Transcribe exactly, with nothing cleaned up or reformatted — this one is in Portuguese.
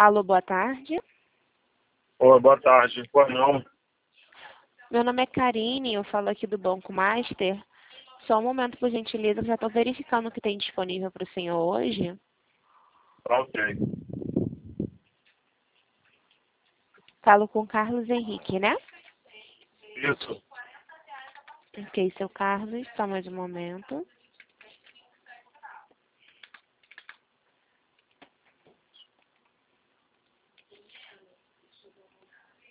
Alô, boa tarde. Oi, boa tarde. Pois não? Meu nome é Karine, eu falo aqui do Banco Master. Só um momento, por gentileza, já estou verificando o que tem disponível para o senhor hoje. Ok. Falo com Carlos Henrique, né? Isso. Ok, seu Carlos, só mais um momento.